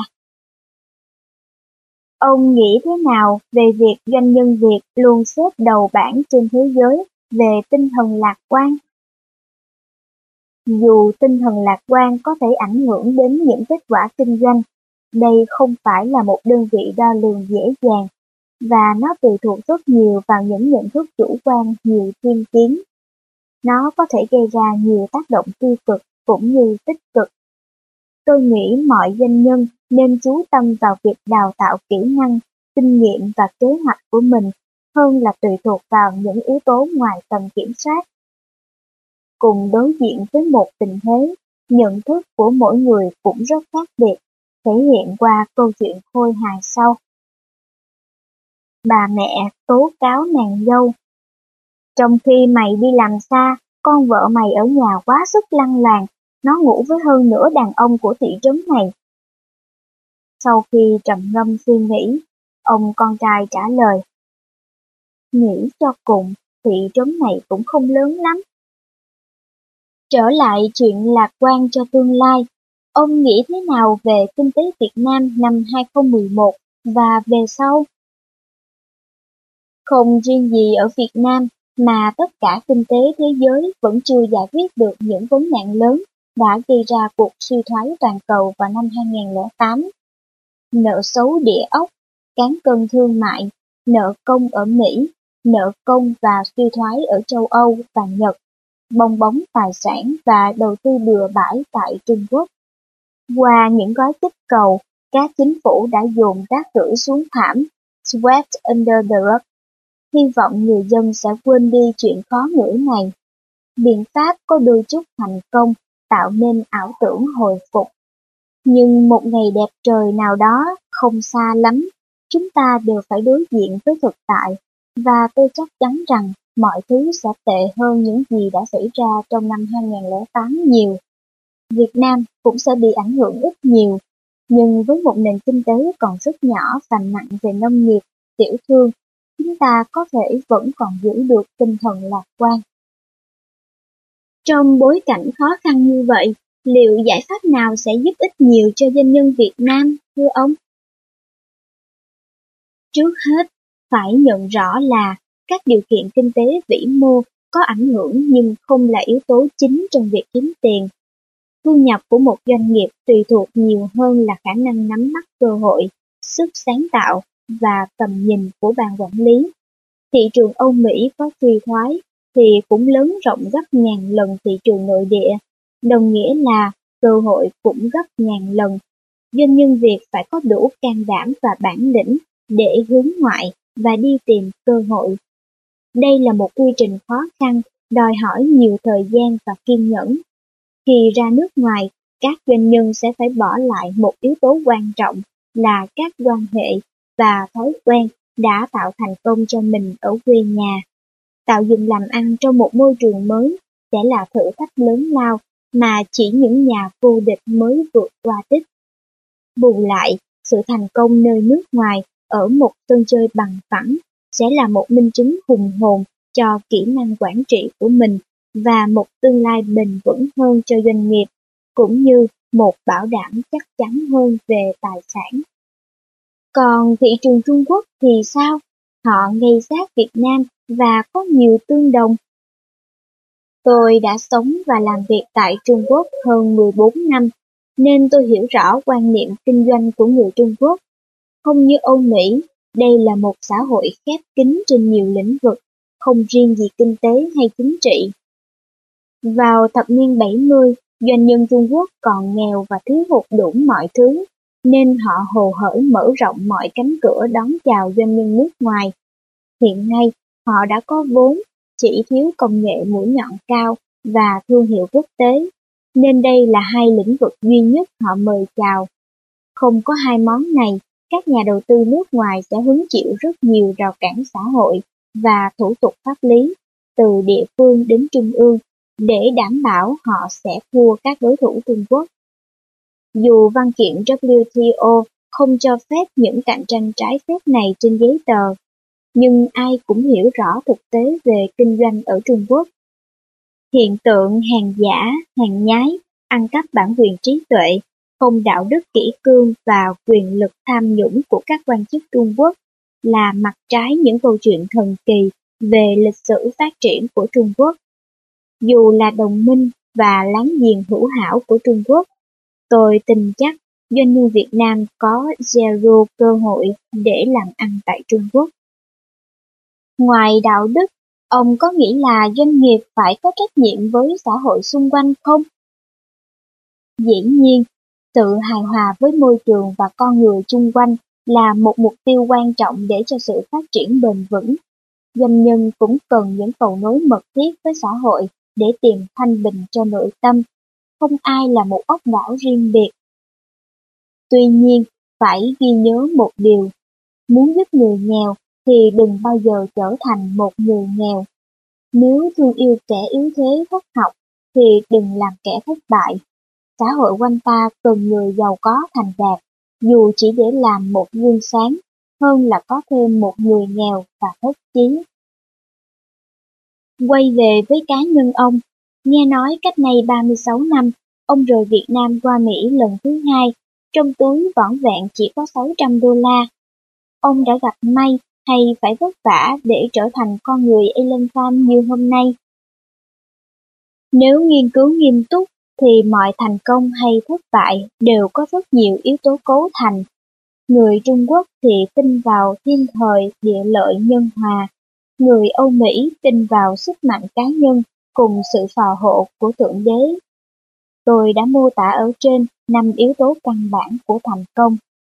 Ông nghĩ thế nào về việc doanh nhân Việt luôn xếp đầu bảng trên thế giới về tinh thần lạc quan? Dù tinh thần lạc quan có thể ảnh hưởng đến những kết quả kinh doanh, đây không phải là một đơn vị đo lường dễ dàng, và nó tùy thuộc rất nhiều vào những nhận thức chủ quan nhiều thiên kiến. Nó có thể gây ra nhiều tác động tiêu cực cũng như tích cực. Tôi nghĩ mọi doanh nhân nên chú tâm vào việc đào tạo kỹ năng, kinh nghiệm và kế hoạch của mình hơn là tùy thuộc vào những yếu tố ngoài tầm kiểm soát. Cùng đối diện với một tình thế, nhận thức của mỗi người cũng rất khác biệt, thể hiện qua câu chuyện khôi hài sau. Bà mẹ tố cáo nàng dâu. Trong khi mày đi làm xa, con vợ mày ở nhà quá sức lăng loàn, nó ngủ với hơn nửa đàn ông của thị trấn này. Sau khi trầm ngâm suy nghĩ, ông con trai trả lời: Nghĩ cho cùng, thị trấn này cũng không lớn lắm. Trở lại chuyện lạc quan cho tương lai, ông nghĩ thế nào về kinh tế Việt Nam năm hai không một một và về sau? Không riêng gì ở Việt Nam, mà tất cả kinh tế thế giới vẫn chưa giải quyết được những vấn nạn lớn đã gây ra cuộc suy thoái toàn cầu vào năm hai không không tám. Nợ xấu địa ốc, cán cân thương mại, nợ công ở Mỹ, nợ công và suy thoái ở châu Âu và Nhật, bong bóng tài sản và đầu tư bừa bãi tại Trung Quốc. Qua những gói kích cầu, Các chính phủ đã dồn rác rưởi xuống thảm, swept under the rug. Hy vọng người dân sẽ quên đi chuyện khó ngửi này. Biện pháp có đôi chút thành công, tạo nên ảo tưởng hồi phục. Nhưng một ngày đẹp trời nào đó, không xa lắm, chúng ta đều phải đối diện với thực tại, và tôi chắc chắn rằng mọi thứ sẽ tệ hơn những gì đã xảy ra trong năm hai không không tám nhiều. Việt Nam cũng sẽ bị ảnh hưởng ít nhiều, nhưng với một nền kinh tế còn rất nhỏ và nặng về nông nghiệp, tiểu thương, chúng ta có thể vẫn còn giữ được tinh thần lạc quan. Trong bối cảnh khó khăn như vậy, liệu giải pháp nào sẽ giúp ích nhiều cho doanh nhân Việt Nam, thưa ông? Trước hết, phải nhận rõ là các điều kiện kinh tế vĩ mô có ảnh hưởng nhưng không là yếu tố chính trong việc kiếm tiền. Thu nhập của một doanh nghiệp tùy thuộc nhiều hơn là khả năng nắm bắt cơ hội, sức sáng tạo và tầm nhìn của ban quản lý. Thị trường Âu Mỹ có suy thoái thì cũng lớn rộng gấp ngàn lần thị trường nội địa, đồng nghĩa là cơ hội cũng gấp ngàn lần. Doanh nhân Việt phải có đủ can đảm và bản lĩnh để hướng ngoại và đi tìm cơ hội. Đây là một quy trình khó khăn, đòi hỏi nhiều thời gian và kiên nhẫn. Khi ra nước ngoài, các doanh nhân sẽ phải bỏ lại một yếu tố quan trọng là các quan hệ và thói quen đã tạo thành công cho mình ở quê nhà. Tạo dựng làm ăn trong một môi trường mới sẽ là thử thách lớn lao mà chỉ những nhà vô địch mới vượt qua đích. Bù lại, sự thành công nơi nước ngoài ở một sân chơi bằng phẳng sẽ là một minh chứng hùng hồn cho kỹ năng quản trị của mình và một tương lai bền vững hơn cho doanh nghiệp, cũng như một bảo đảm chắc chắn hơn về tài sản. Còn thị trường Trung Quốc thì sao? Họ ngay sát Việt Nam và có nhiều tương đồng. Tôi đã sống và làm việc tại Trung Quốc hơn mười bốn năm, nên tôi hiểu rõ quan niệm kinh doanh của người Trung Quốc. Không như Âu Mỹ, đây là một xã hội khép kín trên nhiều lĩnh vực, không riêng gì kinh tế hay chính trị. Vào thập niên bảy mươi, doanh nhân Trung Quốc còn nghèo và thiếu hụt đủ mọi thứ, nên họ hồ hởi mở rộng mọi cánh cửa đón chào doanh nhân nước ngoài. Hiện nay, họ đã có vốn, chỉ thiếu công nghệ mũi nhọn cao và thương hiệu quốc tế, nên đây là hai lĩnh vực duy nhất họ mời chào. Không có hai món này, các nhà đầu tư nước ngoài sẽ hứng chịu rất nhiều rào cản xã hội và thủ tục pháp lý, từ địa phương đến trung ương, để đảm bảo họ sẽ thua các đối thủ Trung Quốc. Dù văn kiện W T O không cho phép những cạnh tranh trái phép này trên giấy tờ, nhưng ai cũng hiểu rõ thực tế về kinh doanh ở Trung Quốc. Hiện tượng hàng giả, hàng nhái, ăn cắp bản quyền trí tuệ, không đạo đức kỷ cương và quyền lực tham nhũng của các quan chức Trung Quốc là mặt trái những câu chuyện thần kỳ về lịch sử phát triển của Trung Quốc. Dù là đồng minh và láng giềng hữu hảo của Trung Quốc, tôi tin chắc doanh nhân Việt Nam có zero cơ hội để làm ăn tại Trung Quốc. Ngoài đạo đức, ông có nghĩ là doanh nghiệp phải có trách nhiệm với xã hội xung quanh không? Dĩ nhiên, sự hài hòa với môi trường và con người chung quanh là một mục tiêu quan trọng để cho sự phát triển bền vững. Doanh nhân cũng cần những cầu nối mật thiết với xã hội để tìm thanh bình cho nội tâm. Không ai là một ốc đảo riêng biệt. Tuy nhiên, phải ghi nhớ một điều, muốn giúp người nghèo thì đừng bao giờ trở thành một người nghèo. Nếu thương yêu kẻ yếu thế thất học thì đừng làm kẻ thất bại. Xã hội quanh ta cần người giàu có thành đạt, dù chỉ để làm một gương sáng, hơn là có thêm một người nghèo và thất chí. Quay về với cá nhân ông, nghe nói cách đây ba mươi sáu năm, ông rời Việt Nam qua Mỹ lần thứ hai, trong túi vỏn vẹn chỉ có sáu trăm đô la. Ông đã gặp may hay phải vất vả để trở thành con người Alan Pham như hôm nay? Nếu nghiên cứu nghiêm túc, thì mọi thành công hay thất bại đều có rất nhiều yếu tố cấu thành. Người Trung Quốc thì tin vào thiên thời, địa lợi, nhân hòa. Người Âu Mỹ tin vào sức mạnh cá nhân cùng sự phò hộ của Thượng Đế. Tôi đã mô tả ở trên năm yếu tố căn bản của thành công.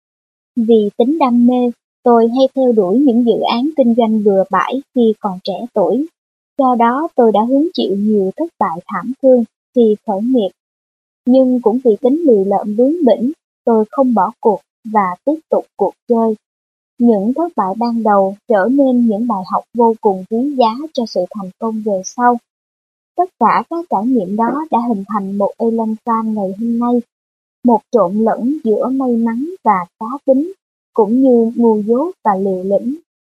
Vì tính đam mê, tôi hay theo đuổi những dự án kinh doanh bừa bãi khi còn trẻ tuổi. Do đó tôi đã hứng chịu nhiều thất bại thảm thương khi khởi nghiệp. Nhưng cũng vì tính lì lợm bướng bỉnh, tôi không bỏ cuộc và tiếp tục cuộc chơi. Những thất bại ban đầu trở nên những bài học vô cùng quý giá cho sự thành công về sau. Tất cả các trải nghiệm đó đã hình thành một Ellen Fan ngày hôm nay, một trộn lẫn giữa may mắn và cá tính, cũng như ngu dốt và liều lĩnh.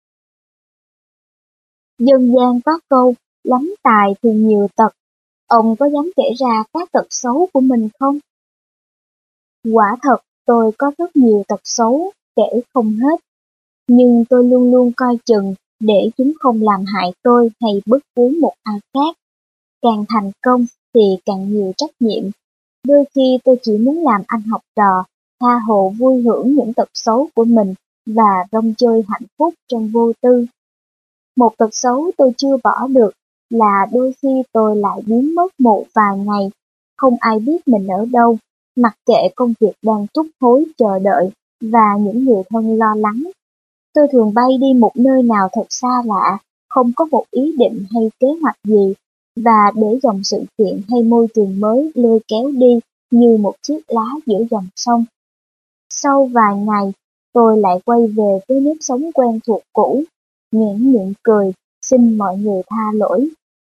Dân gian có câu, lắm tài thì nhiều tật. Ông có dám kể ra các tật xấu của mình không? Quả thật, tôi có rất nhiều tật xấu, kể không hết. Nhưng tôi luôn luôn coi chừng để chúng không làm hại tôi hay bất cứ một ai khác. Càng thành công thì càng nhiều trách nhiệm. Đôi khi tôi chỉ muốn làm anh học trò, tha hồ vui hưởng những tật xấu của mình và rong chơi hạnh phúc trong vô tư. Một tật xấu tôi chưa bỏ được là đôi khi tôi lại biến mất một vài ngày, không ai biết mình ở đâu, mặc kệ công việc đang thúc hối chờ đợi và những người thân lo lắng. Tôi thường bay đi một nơi nào thật xa lạ, không có một ý định hay kế hoạch gì, và để dòng sự kiện hay môi trường mới lôi kéo đi như một chiếc lá giữa dòng sông. Sau vài ngày, tôi lại quay về với nếp sống quen thuộc cũ, nhoẻn miệng cười, xin mọi người tha lỗi.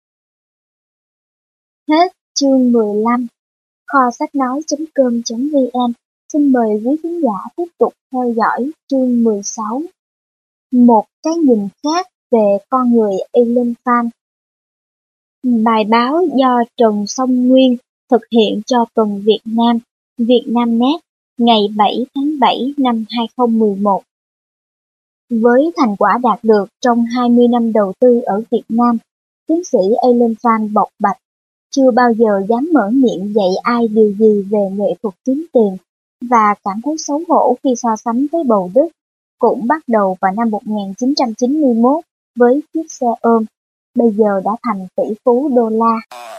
Hết chương mười lăm. Kho sách nói.com.vn xin mời quý khán giả tiếp tục theo dõi chương mười sáu. Một cái nhìn khác về con người Ellen Fan. Bài báo do Trần Song Nguyên thực hiện cho tuần Việt Nam, Vietnamnet, ngày bảy tháng bảy năm hai nghìn không trăm mười một. Với thành quả đạt được trong hai mươi năm đầu tư ở Việt Nam, tiến sĩ Ellen Fan bộc bạch, chưa bao giờ dám mở miệng dạy ai điều gì về nghệ thuật kiếm tiền, và cảm thấy xấu hổ khi so sánh với bầu Đức, cũng bắt đầu vào năm một nghìn chín trăm chín mươi mốt với chiếc xe ôm, bây giờ đã thành tỷ phú đô la.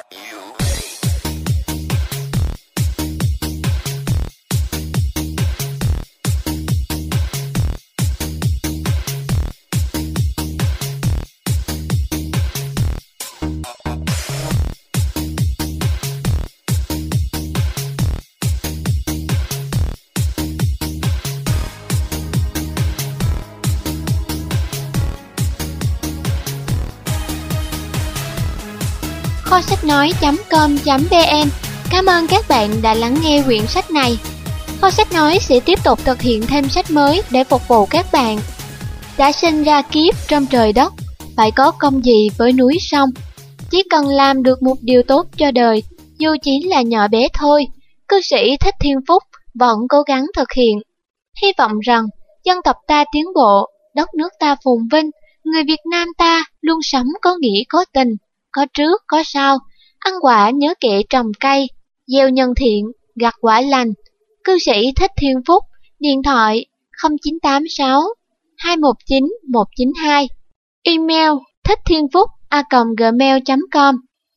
Kho sách nói.com.vn. Cảm ơn các bạn đã lắng nghe quyển sách này. Kho sách nói sẽ tiếp tục thực hiện thêm sách mới để phục vụ các bạn. Đã sinh ra kiếp trong trời đất, phải có công gì với núi sông. Chỉ cần làm được một điều tốt cho đời, dù chỉ là nhỏ bé thôi, cư sĩ Thích Thiên Phúc vẫn cố gắng thực hiện. Hy vọng rằng dân tộc ta tiến bộ, đất nước ta phồn vinh, người Việt Nam ta luôn sống có nghĩa có tình, có trước có sau, ăn quả nhớ kệ trồng cây, gieo nhân thiện, gặt quả lành. Cư sĩ Thích Thiên Phúc, điện thoại không chín tám sáu hai một chín một chín hai, email thích thiên phúc a còng gmail chấm com.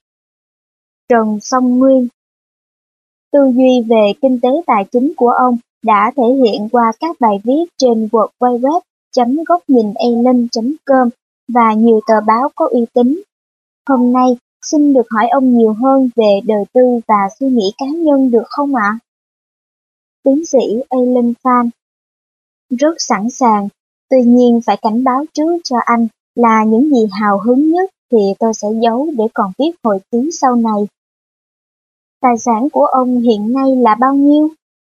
Trần Song Nguyên. Tư duy về kinh tế tài chính của ông đã thể hiện qua các bài viết trên w w w chấm góc nhìn ellen chấm com và nhiều tờ báo có uy tín. Hôm nay, xin được hỏi ông nhiều hơn về đời tư và suy nghĩ cá nhân được không ạ? Tiến sĩ Ellen Fan. Rất sẵn sàng, tuy nhiên phải cảnh báo trước cho anh là những gì hào hứng nhất thì tôi sẽ giấu để còn viết hồi ký sau này. Tài sản của ông hiện nay là bao nhiêu?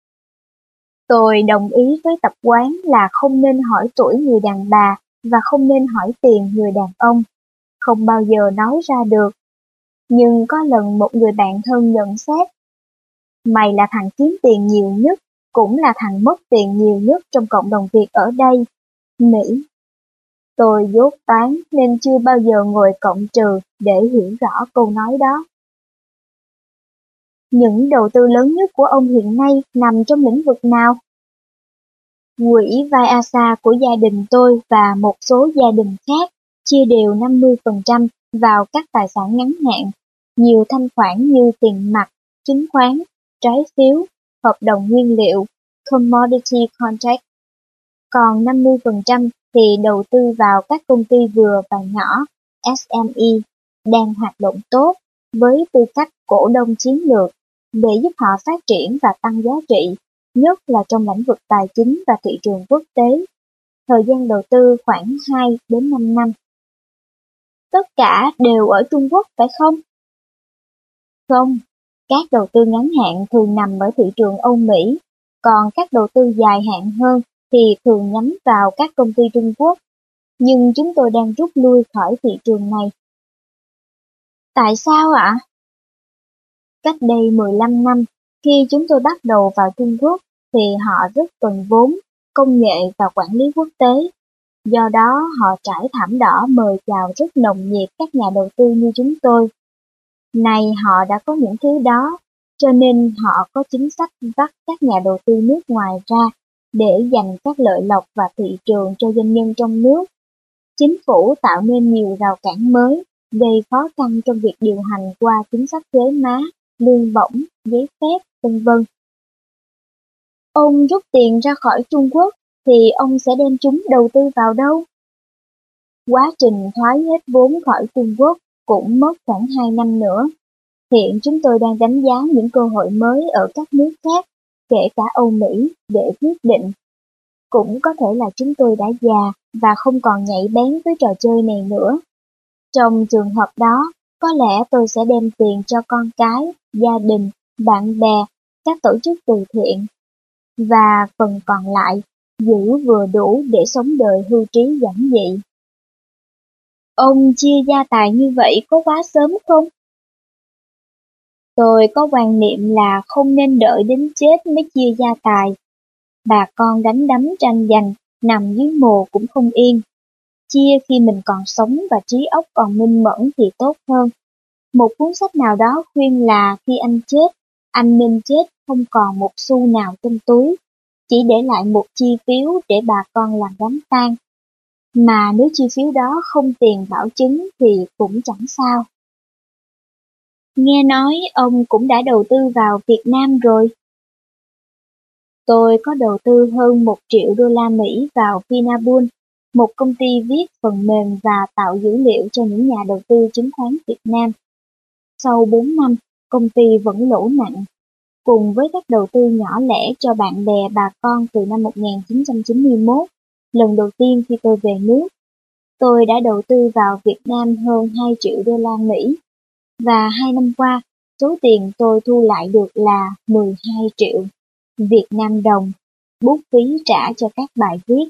Tôi đồng ý với tập quán là không nên hỏi tuổi người đàn bà và không nên hỏi tiền người đàn ông. Không bao giờ nói ra được. Nhưng có lần một người bạn thân nhận xét, mày là thằng kiếm tiền nhiều nhất, cũng là thằng mất tiền nhiều nhất trong cộng đồng Việt ở đây, Mỹ. Tôi dốt toán nên chưa bao giờ ngồi cộng trừ để hiểu rõ câu nói đó. Những đầu tư lớn nhất của ông hiện nay nằm trong lĩnh vực nào? Quỹ Viasa của gia đình tôi và một số gia đình khác chia đều năm mươi phần trăm vào các tài sản ngắn hạn, nhiều thanh khoản như tiền mặt, chứng khoán, trái phiếu, hợp đồng nguyên liệu, commodity contract. còn năm mươi phần trăm thì đầu tư vào các công ty vừa và nhỏ ét em e đang hoạt động tốt với tư cách cổ đông chiến lược để giúp họ phát triển và tăng giá trị, nhất là trong lĩnh vực tài chính và thị trường quốc tế. Thời gian đầu tư khoảng hai đến năm năm. Tất cả đều ở Trung Quốc phải không? Không, các đầu tư ngắn hạn thường nằm ở thị trường Âu Mỹ, còn các đầu tư dài hạn hơn thì thường nhắm vào các công ty Trung Quốc. Nhưng chúng tôi đang rút lui khỏi thị trường này. Tại sao ạ? Cách đây mười lăm năm, khi chúng tôi bắt đầu vào Trung Quốc, thì họ rất cần vốn, công nghệ và quản lý quốc tế. Do đó, họ trải thảm đỏ mời chào rất nồng nhiệt các nhà đầu tư như chúng tôi. Nay họ đã có những thứ đó, cho nên họ có chính sách bắt các nhà đầu tư nước ngoài ra để giành các lợi lộc và thị trường cho doanh nhân trong nước. Chính phủ tạo nên nhiều rào cản mới, gây khó khăn trong việc điều hành qua chính sách thuế má, lương bổng, giấy phép, vân vân. Ông rút tiền ra khỏi Trung Quốc thì ông sẽ đem chúng đầu tư vào đâu? Quá trình thoái hết vốn khỏi Trung Quốc cũng mất khoảng hai năm nữa. Hiện chúng tôi đang đánh giá những cơ hội mới ở các nước khác, kể cả Âu Mỹ, để quyết định. Cũng có thể là chúng tôi đã già và không còn nhạy bén với trò chơi này nữa. Trong trường hợp đó, có lẽ tôi sẽ đem tiền cho con cái, gia đình, bạn bè, các tổ chức từ thiện. Và phần còn lại, giữ vừa đủ để sống đời hưu trí giản dị. Ông chia gia tài như vậy có quá sớm không? Tôi có quan niệm là không nên đợi đến chết mới chia gia tài. Bà con đánh đấm tranh giành, nằm dưới mồ cũng không yên. Chia khi mình còn sống và trí óc còn minh mẫn thì tốt hơn. Một cuốn sách nào đó khuyên là khi anh chết, anh nên chết không còn một xu nào trong túi, chỉ để lại một chi phiếu để bà con làm đám tang. Mà nếu chi phiếu đó không tiền bảo chứng thì cũng chẳng sao. Nghe nói ông cũng đã đầu tư vào Việt Nam rồi. Tôi có đầu tư hơn một triệu đô la Mỹ vào Finabull, một công ty viết phần mềm và tạo dữ liệu cho những nhà đầu tư chứng khoán Việt Nam. Sau bốn năm, công ty vẫn lỗ nặng. Cùng với các đầu tư nhỏ lẻ cho bạn bè bà con từ năm một nghìn chín trăm chín mươi mốt, lần đầu tiên khi tôi về nước, tôi đã đầu tư vào Việt Nam hơn hai triệu đô la Mỹ. Và hai năm qua, số tiền tôi thu lại được là mười hai triệu Việt Nam đồng, bút phí trả cho các bài viết.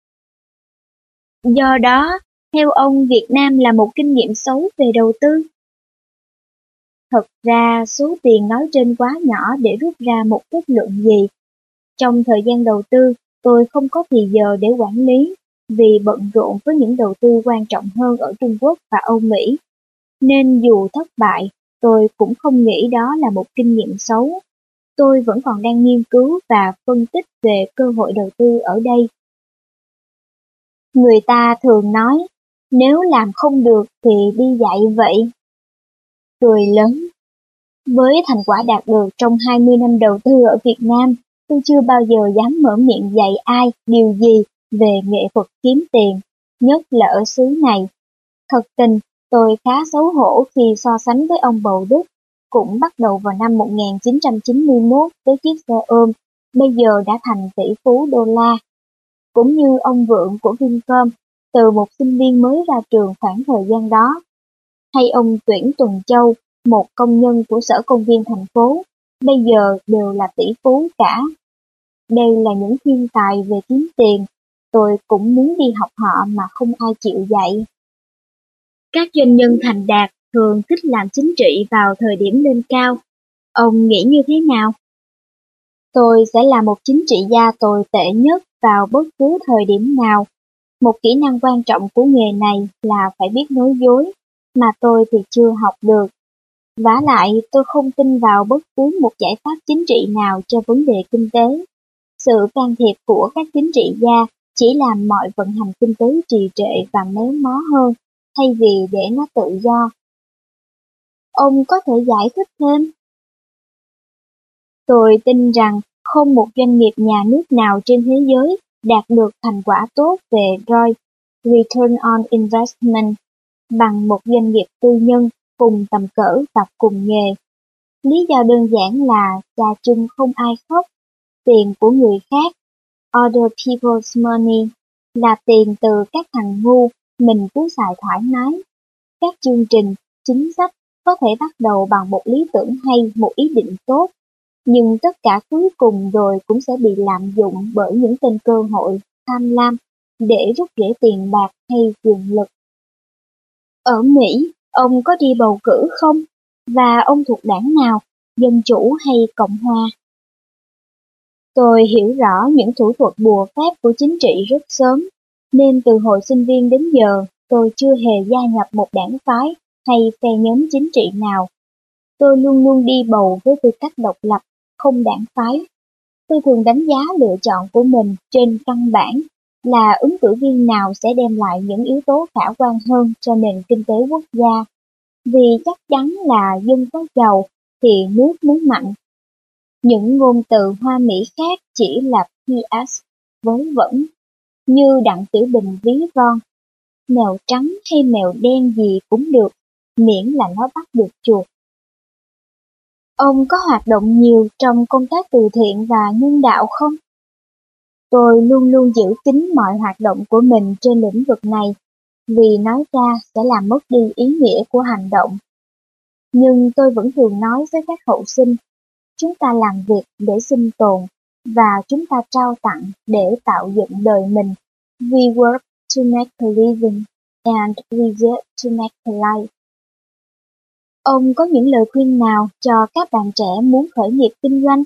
Do đó, theo ông, Việt Nam là một kinh nghiệm xấu về đầu tư? Thật ra, số tiền nói trên quá nhỏ để rút ra một kết luận gì. Trong thời gian đầu tư, tôi không có thì giờ để quản lý, vì bận rộn với những đầu tư quan trọng hơn ở Trung Quốc và Âu Mỹ. Nên dù thất bại, tôi cũng không nghĩ đó là một kinh nghiệm xấu. Tôi vẫn còn đang nghiên cứu và phân tích về cơ hội đầu tư ở đây. Người ta thường nói, nếu làm không được thì đi dạy vậy. Cười lớn. Với thành quả đạt được trong hai mươi năm đầu tư ở Việt Nam, tôi chưa bao giờ dám mở miệng dạy ai điều gì về nghệ thuật kiếm tiền, nhất là ở xứ này. Thật tình, tôi khá xấu hổ khi so sánh với ông Bầu Đức, cũng bắt đầu vào năm một nghìn chín trăm chín mươi mốt với chiếc xe ôm, bây giờ đã thành tỷ phú đô la. Cũng như ông Vượng của Vincom, từ một sinh viên mới ra trường khoảng thời gian đó. Hay ông Tuyển Tuần Châu, một công nhân của Sở Công viên thành phố, bây giờ đều là tỷ phú cả. Đây là những thiên tài về kiếm tiền, tôi cũng muốn đi học họ mà không ai chịu dạy. Các doanh nhân thành đạt thường thích làm chính trị vào thời điểm lên cao. Ông nghĩ như thế nào? Tôi sẽ là một chính trị gia tồi tệ nhất vào bất cứ thời điểm nào. Một kỹ năng quan trọng của nghề này là phải biết nói dối, mà tôi thì chưa học được. Vả lại, tôi không tin vào bất cứ một giải pháp chính trị nào cho vấn đề kinh tế. Sự can thiệp của các chính trị gia chỉ làm mọi vận hành kinh tế trì trệ và méo mó hơn, thay vì để nó tự do. Ông có thể giải thích thêm? Tôi tin rằng không một doanh nghiệp nhà nước nào trên thế giới đạt được thành quả tốt về rờ o i, Return on Investment, bằng một doanh nghiệp tư nhân cùng tầm cỡ và cùng nghề. Lý do đơn giản là cha chung không ai khóc, tiền của người khác, other people's money, là tiền từ các thằng ngu, mình cứ xài thoải mái. Các chương trình, chính sách có thể bắt đầu bằng một lý tưởng hay một ý định tốt, nhưng tất cả cuối cùng rồi cũng sẽ bị lạm dụng bởi những tên cơ hội, tham lam, để rút rễ tiền bạc hay quyền lực. Ở Mỹ, ông có đi bầu cử không? Và ông thuộc đảng nào, Dân Chủ hay Cộng Hòa? Tôi hiểu rõ những thủ thuật bùa phép của chính trị rất sớm, nên từ hồi sinh viên đến giờ, tôi chưa hề gia nhập một đảng phái hay phe nhóm chính trị nào. Tôi luôn luôn đi bầu với tư cách độc lập, không đảng phái. Tôi thường đánh giá lựa chọn của mình trên căn bản là ứng cử viên nào sẽ đem lại những yếu tố khả quan hơn cho nền kinh tế quốc gia. Vì chắc chắn là dân có giàu thì nước mới mạnh. Những ngôn từ Hoa Mỹ khác chỉ là pê ét, vớ vẩn, như Đặng Tiểu Bình ví von. Mèo trắng hay mèo đen gì cũng được, miễn là nó bắt được chuột. Ông có hoạt động nhiều trong công tác từ thiện và nhân đạo không? Tôi luôn luôn giữ kín mọi hoạt động của mình trên lĩnh vực này, vì nói ra sẽ làm mất đi ý nghĩa của hành động. Nhưng tôi vẫn thường nói với các hậu sinh, chúng ta làm việc để sinh tồn, và chúng ta trao tặng để tạo dựng đời mình. We work to make a living, and we get to make a life. Ông có những lời khuyên nào cho các bạn trẻ muốn khởi nghiệp kinh doanh?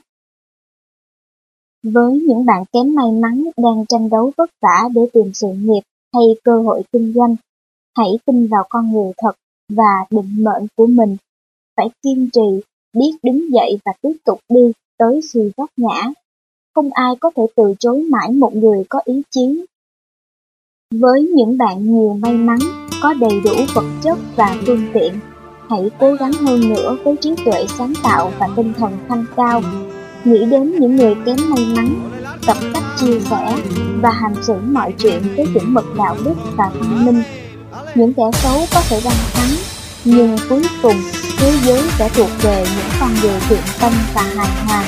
Với những bạn kém may mắn đang tranh đấu vất vả để tìm sự nghiệp hay cơ hội kinh doanh, hãy tin vào con người thật và định mệnh của mình. Phải kiên trì, biết đứng dậy và tiếp tục đi tới suy vấp ngã. Không ai có thể từ chối mãi một người có ý chí. Với những bạn nhiều may mắn, có đầy đủ vật chất và phương tiện, hãy cố gắng hơn nữa với trí tuệ sáng tạo và tinh thần thanh cao. Nghĩ đến những người kém may mắn, tập cách chia sẻ và hành xử mọi chuyện với chuẩn mực đạo đức và văn minh. Những kẻ xấu có thể đang thắng, nhưng cuối cùng thế giới sẽ thuộc về những con người thiện tâm và hài hòa.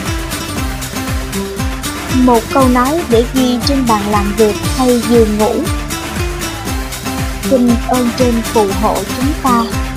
Một câu nói để ghi trên bàn làm việc hay giường ngủ. Xin ơn trên phù hộ chúng ta.